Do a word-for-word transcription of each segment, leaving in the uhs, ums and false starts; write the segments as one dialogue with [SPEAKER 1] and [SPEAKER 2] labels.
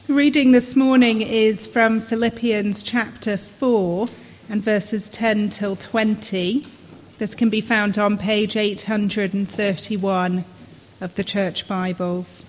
[SPEAKER 1] The reading this morning is from Philippians chapter four and verses ten till twenty. This can be found on page eight hundred thirty-one of the Church Bibles.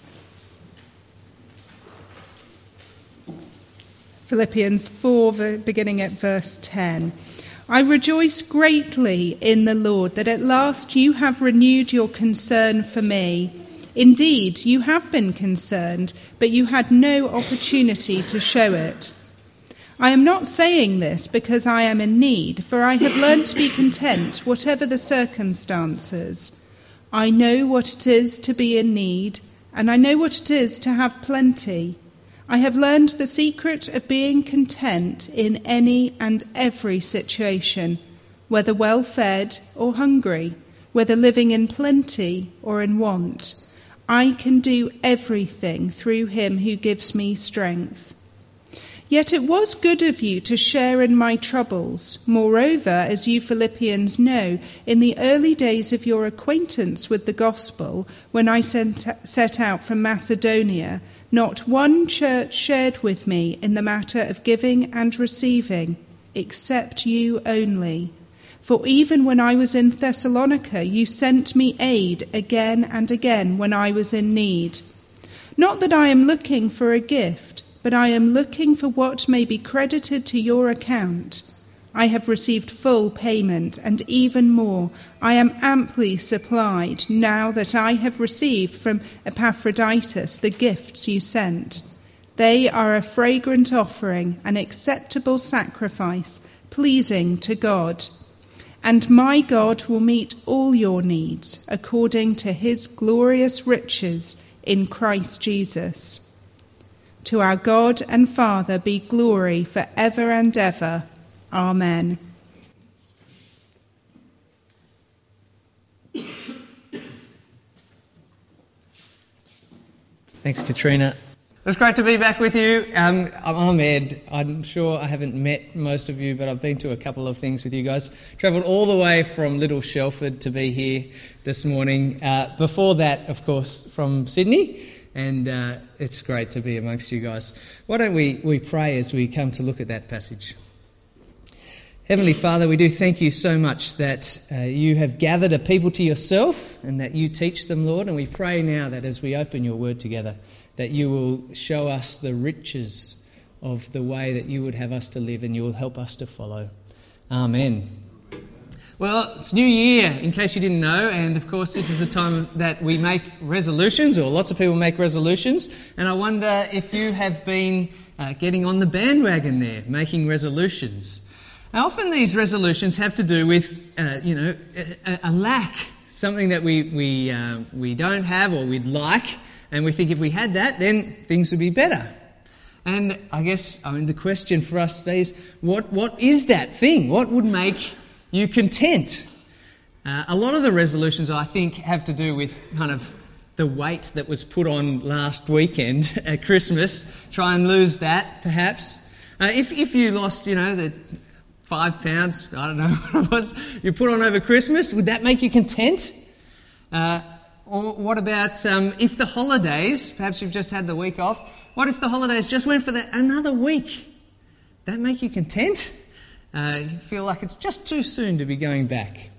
[SPEAKER 1] Philippians four, beginning at verse ten. I rejoice greatly in the Lord that at last you have renewed your concern for me. Indeed, you have been concerned, but you had no opportunity to show it. I am not saying this because I am in need, for I have learned to be content, whatever the circumstances. I know what it is to be in need, and I know what it is to have plenty. I have learned the secret of being content in any and every situation, whether well-fed or hungry, whether living in plenty or in want. I can do everything through him who gives me strength. Yet it was good of you to share in my troubles. Moreover, as you Philippians know, in the early days of your acquaintance with the gospel, when I sent, set out from Macedonia, not one church shared with me in the matter of giving and receiving, except you only. For even when I was in Thessalonica, you sent me aid again and again when I was in need. Not that I am looking for a gift, but I am looking for what may be credited to your account. I have received full payment, and even more. I am amply supplied now that I have received from Epaphroditus the gifts you sent. They are a fragrant offering, an acceptable sacrifice, pleasing to God. And my God will meet all your needs according to his glorious riches in Christ Jesus. To our God and Father be glory for ever and ever. Amen.
[SPEAKER 2] Thanks, Katrina. It's great to be back with you. Um, I'm Ed. I'm sure I haven't met most of you, but I've been to a couple of things with you guys. Travelled all the way from Little Shelford to be here this morning. Uh, before that, of course, from Sydney. And uh, it's great to be amongst you guys. Why don't we, we pray as we come to look at that passage? Heavenly Father, we do thank you so much that uh, you have gathered a people to yourself and that you teach them, Lord. And we pray now that as we open your word together, that you will show us the riches of the way that you would have us to live and you will help us to follow. Amen. Well, it's New Year, in case you didn't know, and of course this is the time that we make resolutions, or lots of people make resolutions, and I wonder if you have been uh, getting on the bandwagon there, making resolutions. Now, often these resolutions have to do with, uh, you know, a, a lack, something that we we uh, we don't have or we'd like, and we think if we had that, then things would be better. And I guess, I mean, the question for us today is, what what is that thing? What would make you content? Uh, a lot of the resolutions, I think, have to do with kind of the weight that was put on last weekend at Christmas. Try and lose that, perhaps. Uh, if if you lost, you know, the five pounds, I don't know what it was, you put on over Christmas, would that make you content? Uh, or what about um, if the holidays, perhaps you've just had the week off, what if the holidays just went for the, another week? That make you content? Uh, you feel like it's just too soon to be going back.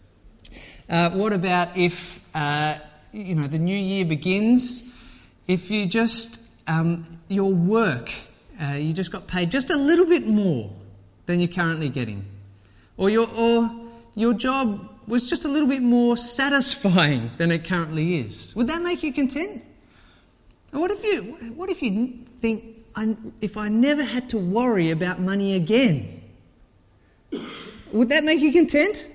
[SPEAKER 2] Uh, what about if, uh, you know, the new year begins, if you just, um, your work, uh, you just got paid just a little bit more than you're currently getting, or your or your job was just a little bit more satisfying than it currently is. Would that make you content? And what if you what if you think, I, if I never had to worry about money again? Would that make you content?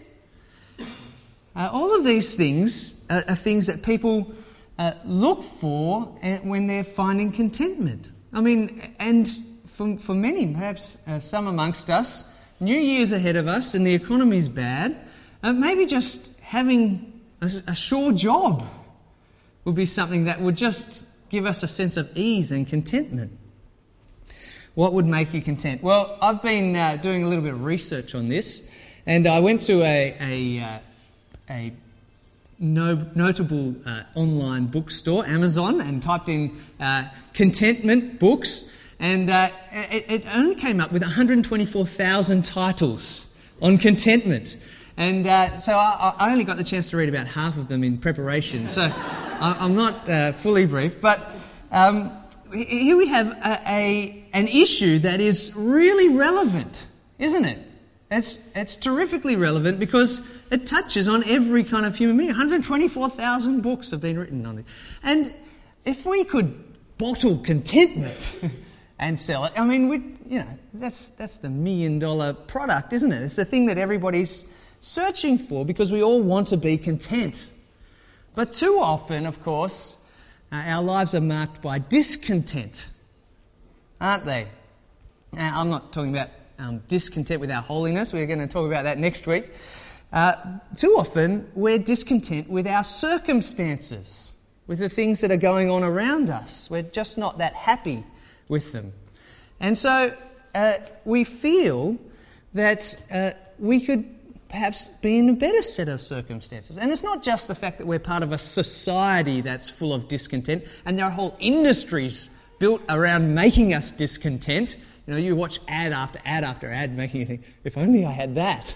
[SPEAKER 2] Uh, all of these things are, are things that people uh, look for when they're finding contentment. I mean, and For, for many, perhaps uh, some amongst us, New Year's ahead of us and the economy's bad, uh, maybe just having a, a sure job would be something that would just give us a sense of ease and contentment. What would make you content? Well, I've been uh, doing a little bit of research on this, and I went to a, a, uh, a no, notable uh, online bookstore, Amazon, and typed in uh, contentment books, and uh, it, it only came up with one hundred twenty-four thousand titles on contentment. And uh, so I, I only got the chance to read about half of them in preparation, so I, I'm not uh, fully brief. But um, here we have a, a an issue that is really relevant, isn't it? It's, it's terrifically relevant because it touches on every kind of human being. one hundred twenty-four thousand books have been written on it. And if we could bottle contentment and sell it, I mean, we, you know, that's that's the million dollar product, isn't it? It's the thing that everybody's searching for because we all want to be content. But too often, of course, uh, our lives are marked by discontent, aren't they? Now, I'm not talking about um, discontent with our holiness. We're going to talk about that next week. Uh, too often, we're discontent with our circumstances, with the things that are going on around us. We're just not that happy with them. And so uh, we feel that uh, we could perhaps be in a better set of circumstances. And it's not just the fact that we're part of a society that's full of discontent, and there are whole industries built around making us discontent. You know, you watch ad after ad after ad making you think, if only I had that.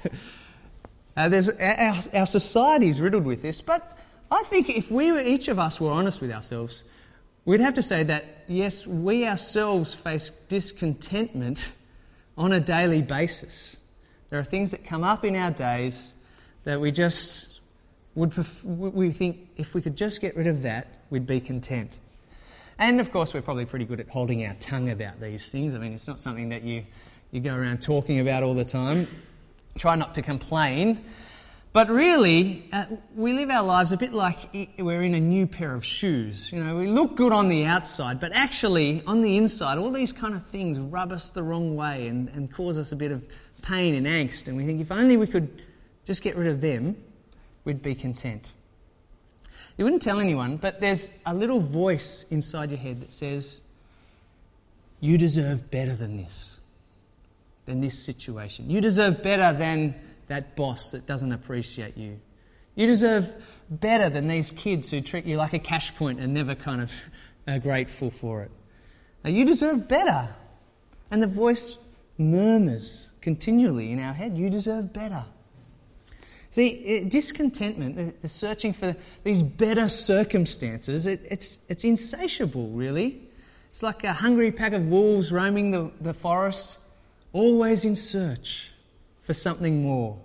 [SPEAKER 2] uh, there's our, our society is riddled with this, but I think if we were, each of us were honest with ourselves, we'd have to say that, yes, we ourselves face discontentment on a daily basis. There are things that come up in our days that we just would, pref- we think if we could just get rid of that, we'd be content. And of course, we're probably pretty good at holding our tongue about these things. I mean, it's not something that you, you go around talking about all the time. Try not to complain. But really, uh, we live our lives a bit like we're in a new pair of shoes. You know, we look good on the outside, but actually on the inside, all these kind of things rub us the wrong way and, and cause us a bit of pain and angst. And we think if only we could just get rid of them, we'd be content. You wouldn't tell anyone, but there's a little voice inside your head that says, you deserve better than this, than this situation. You deserve better than that boss that doesn't appreciate you. You deserve better than these kids who treat you like a cash point and never kind of are grateful for it. Now, you deserve better. And the voice murmurs continually in our head, you deserve better. See, discontentment, the, the searching for these better circumstances, it, it's it's insatiable, really. It's like a hungry pack of wolves roaming the, the forest, always in search for something more,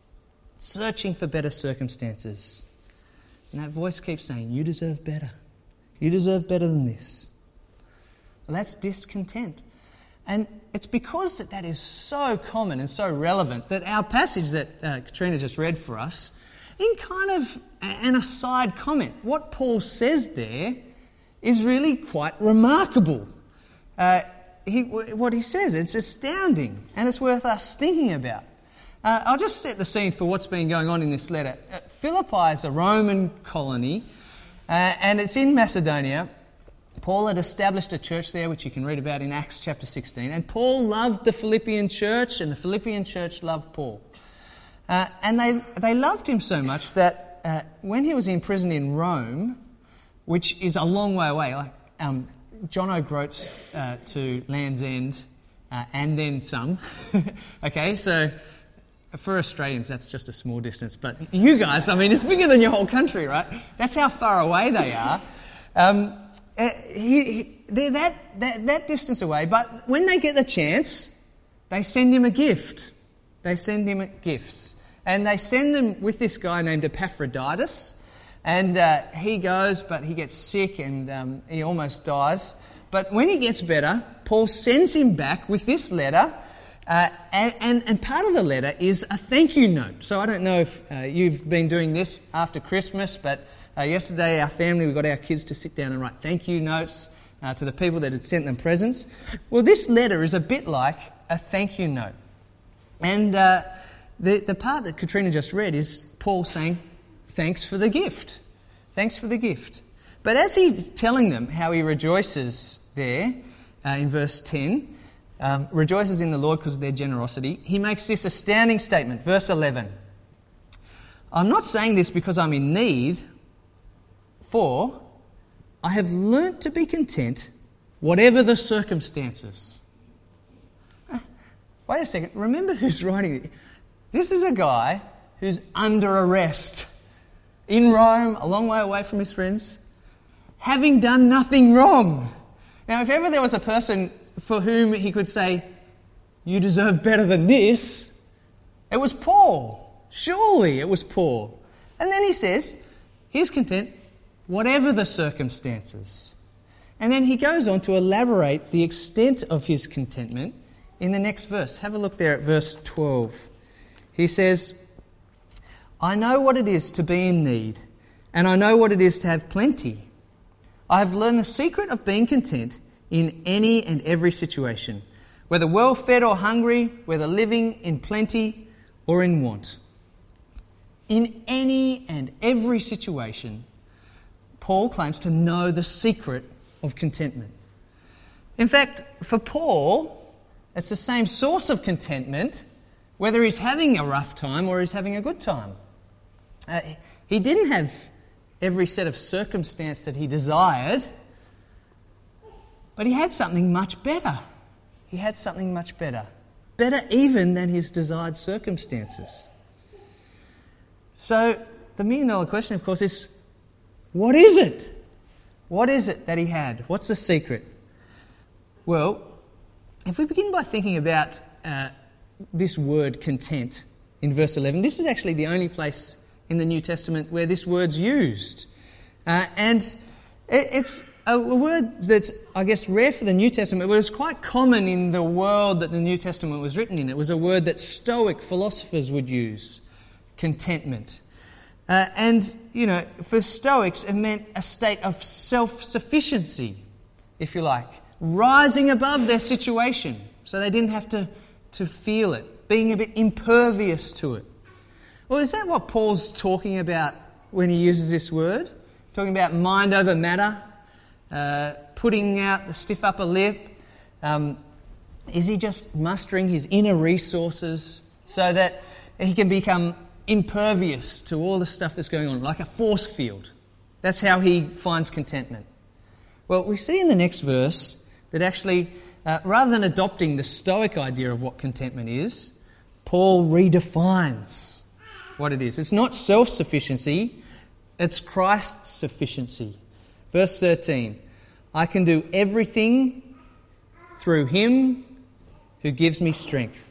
[SPEAKER 2] searching for better circumstances. And that voice keeps saying, you deserve better. You deserve better than this. Well, that's discontent. And it's because that, that is so common and so relevant that our passage that uh, Katrina just read for us, in kind of an aside comment, what Paul says there is really quite remarkable. Uh, he, what he says, it's astounding and it's worth us thinking about. Uh, I'll just set the scene for what's been going on in this letter. Uh, Philippi is a Roman colony uh, and it's in Macedonia. Paul had established a church there, which you can read about in Acts chapter sixteen. And Paul loved the Philippian church, and the Philippian church loved Paul. Uh, and they they loved him so much that uh, when he was in prison in Rome, which is a long way away, like um, John O'Groats uh, to Land's End, uh, and then some. Okay, so for Australians, that's just a small distance. But you guys, I mean, it's bigger than your whole country, right? That's how far away they are. Um, Uh, he, he, they're that, that, that distance away, but when they get the chance, they send him a gift. They send him gifts. And they send them with this guy named Epaphroditus. And uh, he goes, but he gets sick and um, he almost dies. But when he gets better, Paul sends him back with this letter. Uh, and, and, and part of the letter is a thank you note. So I don't know if uh, you've been doing this after Christmas, but Uh, yesterday, our family, we got our kids to sit down and write thank you notes uh, to the people that had sent them presents. Well, this letter is a bit like a thank you note. And uh, the, the part that Katrina just read is Paul saying, thanks for the gift. Thanks for the gift. But as he's telling them how he rejoices there uh, in verse ten, um, rejoices in the Lord because of their generosity, he makes this astounding statement, verse eleven. I'm not saying this because I'm in need, for I have learnt to be content whatever the circumstances. Wait a second, remember who's writing it. This is a guy who's under arrest in Rome, a long way away from his friends, having done nothing wrong. Now, if ever there was a person for whom he could say, you deserve better than this, it was Paul. Surely it was Paul. And then he says, he's content whatever the circumstances. And then he goes on to elaborate the extent of his contentment in the next verse. Have a look there at verse twelve. He says, I know what it is to be in need, and I know what it is to have plenty. I have learned the secret of being content in any and every situation, whether well-fed or hungry, whether living in plenty or in want. In any and every situation, Paul claims to know the secret of contentment. In fact, for Paul, it's the same source of contentment, whether he's having a rough time or he's having a good time. Uh, he didn't have every set of circumstance that he desired, but he had something much better. He had something much better. Better even than his desired circumstances. So the million dollar question, of course, is what is it? What is it that he had? What's the secret? Well, if we begin by thinking about uh, this word content in verse eleven, this is actually the only place in the New Testament where this word's used. Uh, and it, it's a, a word that's, I guess, rare for the New Testament, but it was quite common in the world that the New Testament was written in. It was a word that Stoic philosophers would use, contentment. Uh, and, you know, for Stoics, it meant a state of self-sufficiency, if you like, rising above their situation so they didn't have to, to feel it, being a bit impervious to it. Well, is that what Paul's talking about when he uses this word? Talking about mind over matter, uh, putting out the stiff upper lip? Um, is he just mustering his inner resources so that he can become impervious to all the stuff that's going on, like a force field? That's how he finds contentment. Well, we see in the next verse that actually, uh, rather than adopting the Stoic idea of what contentment is, Paul redefines what it is. It's not self-sufficiency, it's Christ's sufficiency. Verse thirteen, I can do everything through him who gives me strength.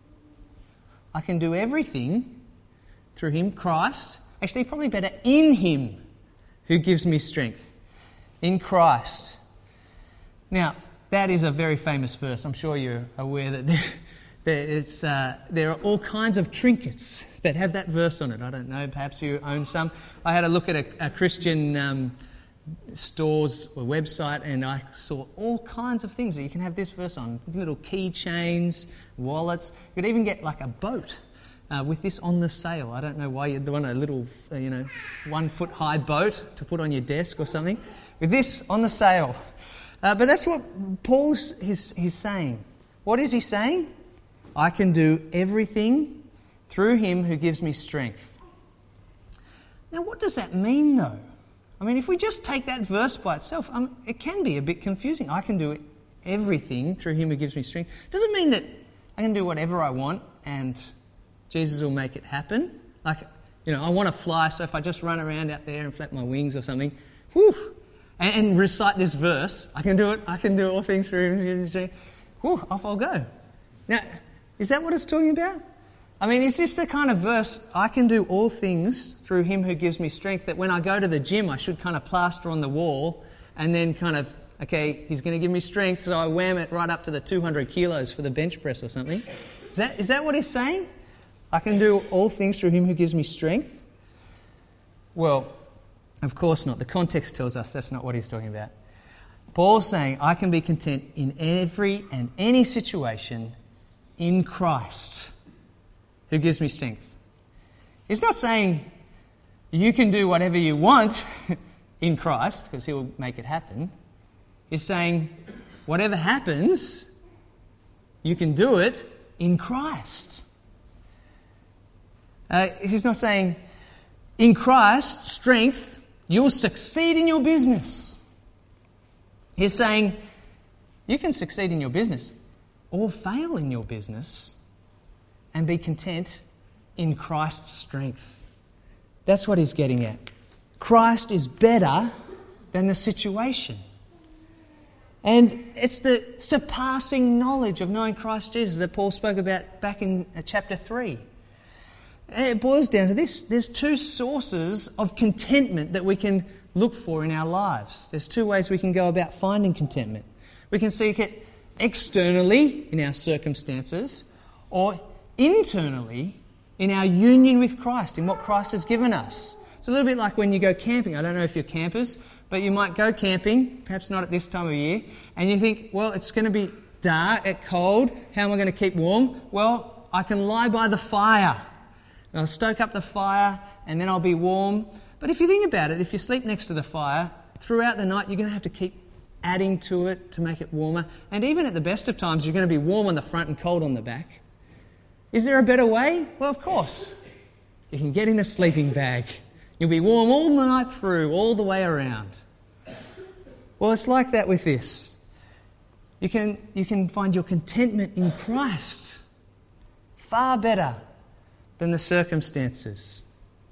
[SPEAKER 2] I can do everything through him, Christ. Actually, probably better, in him who gives me strength. In Christ. Now, that is a very famous verse. I'm sure you're aware that there, there, it's, uh, there are all kinds of trinkets that have that verse on it. I don't know, perhaps you own some. I had a look at a, a Christian um, store's website and I saw all kinds of things that you can have this verse on. Little keychains, wallets. You could even get like a boat uh, with this on the sale. I don't know why you'd want a little, uh, you know, one foot high boat to put on your desk or something. With this on the sale. Uh, but that's what Paul's he's, he's saying. What is he saying? I can do everything through him who gives me strength. Now, what does that mean, though? I mean, if we just take that verse by itself, um, it can be a bit confusing. I can do everything through him who gives me strength. Does it mean that I can do whatever I want and Jesus will make it happen? Like, you know, I want to fly, so if I just run around out there and flap my wings or something, whew, and, and recite this verse, I can do it, I can do all things through him who gives me strength, whew, off I'll go. Now, is that what it's talking about? I mean, is this the kind of verse, I can do all things through him who gives me strength, that when I go to the gym I should kind of plaster on the wall and then kind of, okay, he's going to give me strength, so I wham it right up to the two hundred kilos for the bench press or something? Is that is that what he's saying? I can do all things through him who gives me strength? Well, of course not. The context tells us that's not what he's talking about. Paul's saying, I can be content in every and any situation in Christ who gives me strength. He's not saying you can do whatever you want in Christ because he will make it happen. He's saying whatever happens, you can do it in Christ. Uh, he's not saying in Christ's strength, you'll succeed in your business. He's saying you can succeed in your business or fail in your business and be content in Christ's strength. That's what he's getting at. Christ is better than the situation. And it's the surpassing knowledge of knowing Christ Jesus that Paul spoke about back in chapter three. And it boils down to this. There's two sources of contentment that we can look for in our lives. There's two ways we can go about finding contentment. We can seek it externally in our circumstances, or internally in our union with Christ, in what Christ has given us. It's a little bit like when you go camping. I don't know if you're campers, but you might go camping, perhaps not at this time of year, and you think, well, it's going to be dark, it's cold, how am I going to keep warm? Well, I can lie by the fire. I'll stoke up the fire and then I'll be warm. But if you think about it, if you sleep next to the fire, throughout the night you're going to have to keep adding to it to make it warmer. And even at the best of times, you're going to be warm on the front and cold on the back. Is there a better way? Well, of course. You can get in a sleeping bag. You'll be warm all the night through, all the way around. Well, it's like that with this. You can, you can find your contentment in Christ. Far better than the circumstances.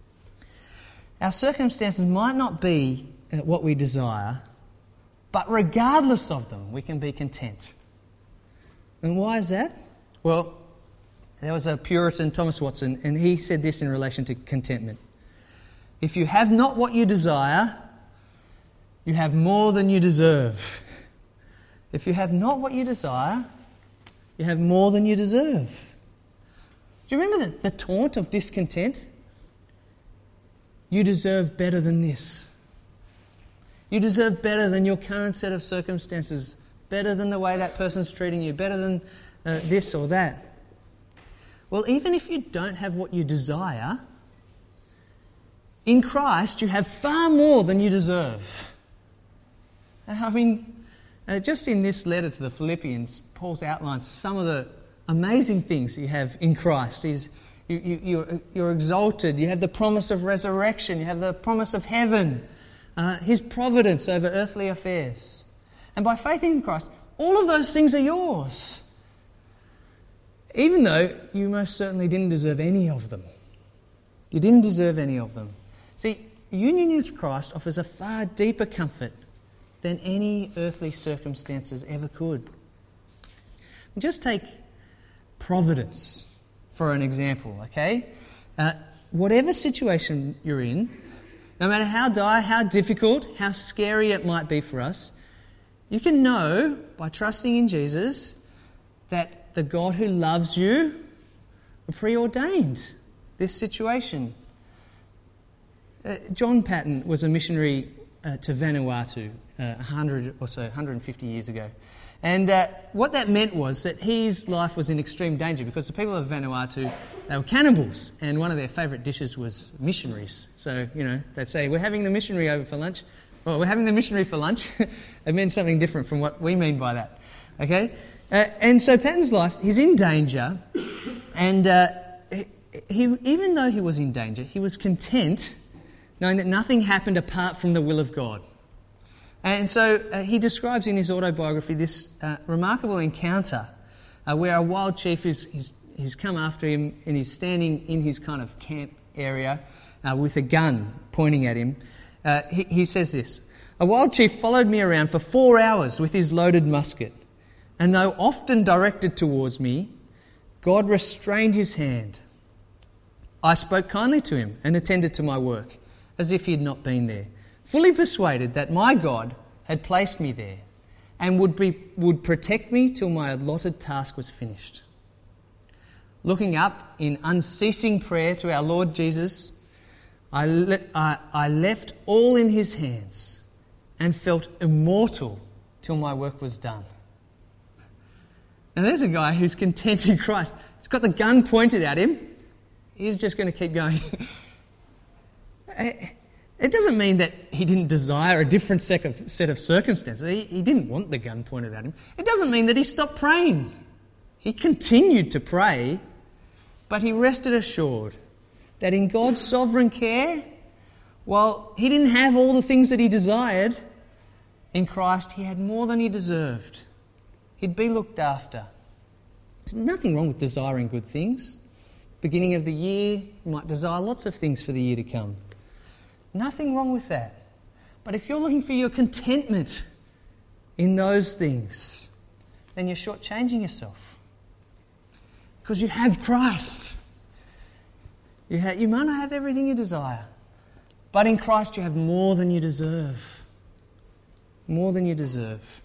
[SPEAKER 2] Our circumstances might not be what we desire, but regardless of them, we can be content. And why is that? Well, there was a Puritan, Thomas Watson, and he said this in relation to contentment. If you have not what you desire, you have more than you deserve. If you have not what you desire, you have more than you deserve. Do you remember the, the taunt of discontent? You deserve better than this. You deserve better than your current set of circumstances, better than the way that person's treating you, better than uh, this or that. Well, even if you don't have what you desire, in Christ you have far more than you deserve. I mean, uh, just in this letter to the Philippians, Paul's outlined some of the amazing things you have in Christ. He's, you, you, you're, you're exalted, you have the promise of resurrection, you have the promise of heaven, uh, his providence over earthly affairs. And by faith in Christ, all of those things are yours. Even though you most certainly didn't deserve any of them. You didn't deserve any of them. See, union with Christ offers a far deeper comfort than any earthly circumstances ever could. Just take providence for an example, okay? Uh, whatever situation you're in, no matter how dire, how difficult, how scary it might be for us, you can know by trusting in Jesus that the God who loves you preordained this situation. Uh, John Patton was a missionary uh, to Vanuatu uh, one hundred or so, one hundred fifty years ago. And uh, what that meant was that his life was in extreme danger because the people of Vanuatu, they were cannibals, and one of their favourite dishes was missionaries. So, you know, they'd say, we're having the missionary over for lunch. Well, we're having the missionary for lunch. It meant something different from what we mean by that. Okay? Uh, and so Patton's life, he's in danger, and uh, he, even though he was in danger, he was content knowing that nothing happened apart from the will of God. And so uh, he describes in his autobiography this uh, remarkable encounter uh, where a wild chief is he's, he's come after him and he's standing in his kind of camp area uh, with a gun pointing at him. Uh, he, he says this, "A wild chief followed me around for four hours with his loaded musket. And though often directed towards me, God restrained his hand. I spoke kindly to him and attended to my work, as if he had not been there, fully persuaded that my God had placed me there and would be would protect me till my allotted task was finished. Looking up in unceasing prayer to our Lord Jesus, I, le- I, I left all in his hands and felt immortal till my work was done." And there's a guy who's content in Christ. He's got the gun pointed at him. He's just going to keep going. It doesn't mean that he didn't desire a different set of, set of circumstances. He, he didn't want the gun pointed at him. It doesn't mean that he stopped praying. He continued to pray, but he rested assured that in God's sovereign care, while he didn't have all the things that he desired, in Christ he had more than he deserved. He'd be looked after. There's nothing wrong with desiring good things. Beginning of the year, you might desire lots of things for the year to come. Nothing wrong with that. But if you're looking for your contentment in those things, then you're shortchanging yourself. Because you have Christ. You, ha- you might not have everything you desire, but in Christ you have more than you deserve. More than you deserve.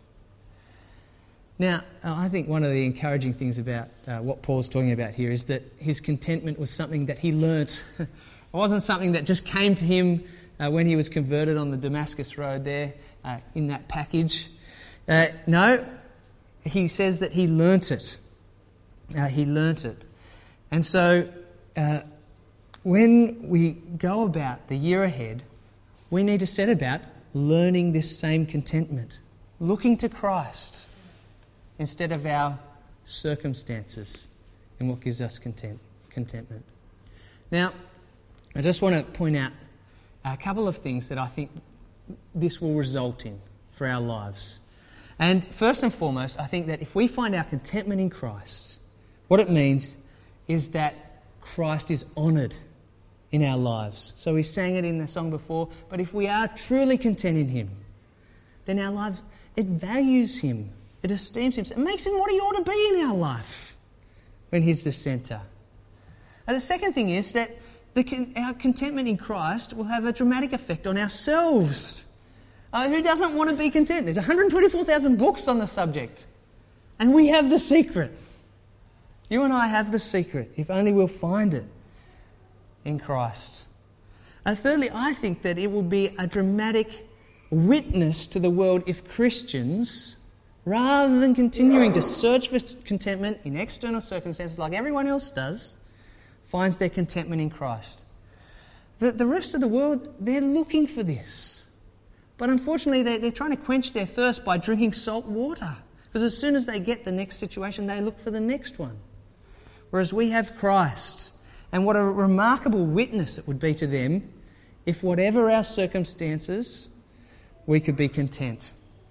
[SPEAKER 2] Now, I think one of the encouraging things about uh, what Paul's talking about here is that his contentment was something that he learnt. It wasn't something that just came to him uh, when he was converted on the Damascus Road there uh, in that package. Uh, no, he says that he learnt it. Uh, he learnt it. And so uh, when we go about the year ahead, we need to set about learning this same contentment, looking to Christ instead of our circumstances and what gives us content, contentment. Now, I just want to point out a couple of things that I think this will result in for our lives. And first and foremost, I think that if we find our contentment in Christ, what it means is that Christ is honoured in our lives. So we sang it in the song before, but if we are truly content in Him, then our life, it values Him, it esteems Him, it makes Him what He ought to be in our life when He's the centre. And the second thing is that the, our contentment in Christ will have a dramatic effect on ourselves. Uh, who doesn't want to be content? There's one hundred twenty-four thousand books on the subject, and we have the secret. You and I have the secret, if only we'll find it in Christ. And thirdly, I think that it will be a dramatic witness to the world if Christians, rather than continuing to search for contentment in external circumstances like everyone else does, finds their contentment in Christ. The, the rest of the world, they're looking for this. But unfortunately, they, they're trying to quench their thirst by drinking salt water. Because as soon as they get the next situation, they look for the next one. Whereas we have Christ. And what a remarkable witness it would be to them if, whatever our circumstances, we could be content.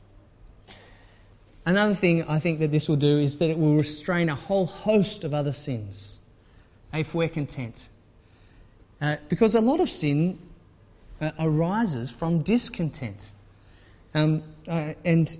[SPEAKER 2] Another thing I think that this will do is that it will restrain a whole host of other sins if we're content. Uh, because a lot of sin uh, arises from discontent. Um, uh, and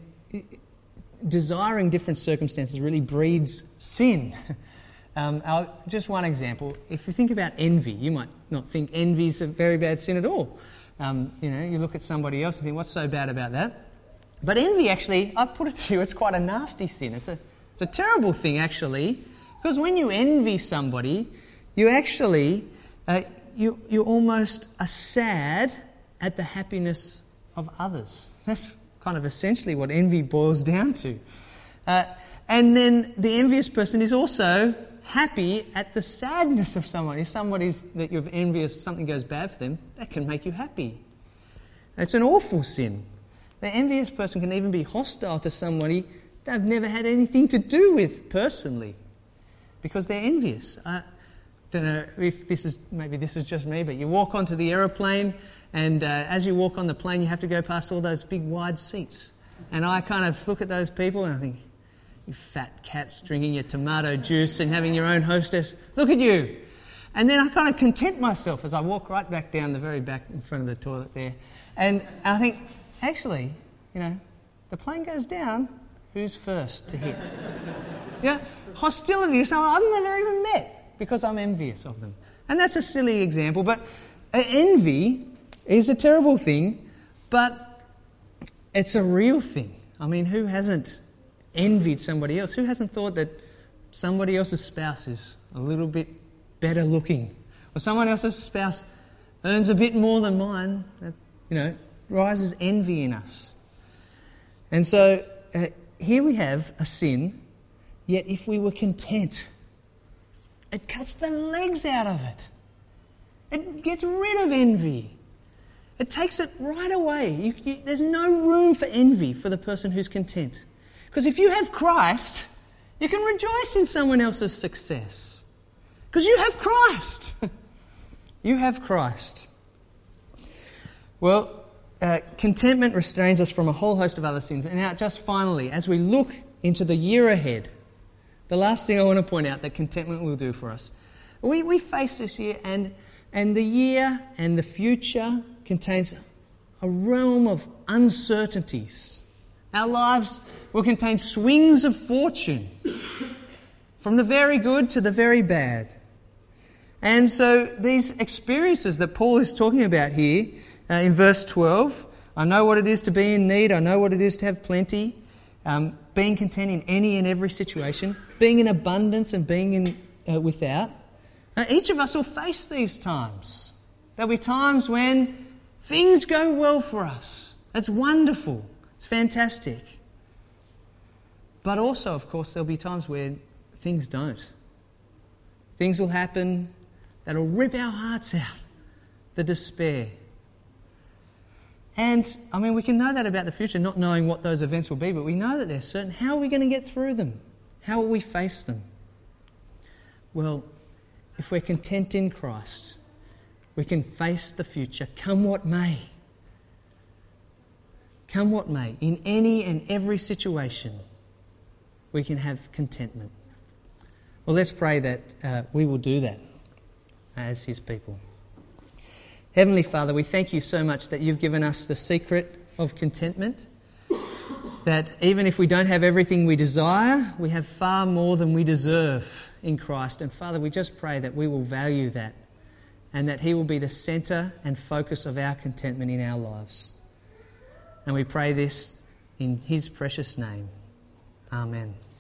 [SPEAKER 2] desiring different circumstances really breeds sin. Um, I'll, just one example. If you think about envy, you might not think envy is a very bad sin at all. Um, you know, you look at somebody else and think, what's so bad about that? But envy, actually, I put it to you, it's quite a nasty sin. It's a, it's a terrible thing, actually, because when you envy somebody, you actually, uh, you, you almost are sad at the happiness of others. That's kind of essentially what envy boils down to. Uh, and then the envious person is also happy at the sadness of someone. If somebody's that you're envious, something goes bad for them, that can make you happy. It's an awful sin. The envious person can even be hostile to somebody they've never had anything to do with personally, because they're envious. I don't know if this is, maybe this is just me, but you walk onto the aeroplane, and uh, as you walk on the plane, you have to go past all those big wide seats. And I kind of look at those people and I think, you fat cats drinking your tomato juice and having your own hostess. Look at you. And then I kind of content myself as I walk right back down the very back in front of the toilet there. And I think, actually, you know, the plane goes down, who's first to hit? Yeah, hostility to someone I've never even met because I'm envious of them. And that's a silly example, but envy is a terrible thing, but it's a real thing. I mean, who hasn't envied somebody else? Who hasn't thought that somebody else's spouse is a little bit better looking, or someone else's spouse earns a bit more than mine? That, you know, rises envy in us. And so uh, here we have a sin, yet if we were content, it cuts the legs out of it. It gets rid of envy. It takes it right away. You, you, there's no room for envy for the person who's content. Because if you have Christ, you can rejoice in someone else's success. Because you have Christ. You have Christ. Well, uh, contentment restrains us from a whole host of other sins. And now, just finally, as we look into the year ahead, the last thing I want to point out that contentment will do for us. We, we face this year, and, and the year and the future contains a realm of uncertainties. Our lives will contain swings of fortune, from the very good to the very bad. And so these experiences that Paul is talking about here uh, in verse twelve, I know what it is to be in need, I know what it is to have plenty, um, being content in any and every situation, being in abundance and being in uh, without. Now, each of us will face these times. There'll be times when things go well for us. That's wonderful. It's fantastic. But also, of course, there'll be times where things don't. Things will happen that'll rip our hearts out. The despair. And, I mean, we can know that about the future, not knowing what those events will be, but we know that they're certain. How are we going to get through them? How will we face them? Well, if we're content in Christ, we can face the future, come what may. Come what may. In any and every situation, we can have contentment. Well, let's pray that uh, we will do that as His people. Heavenly Father, we thank you so much that you've given us the secret of contentment, that even if we don't have everything we desire, we have far more than we deserve in Christ. And Father, we just pray that we will value that and that He will be the centre and focus of our contentment in our lives. And we pray this in His precious name. Amen.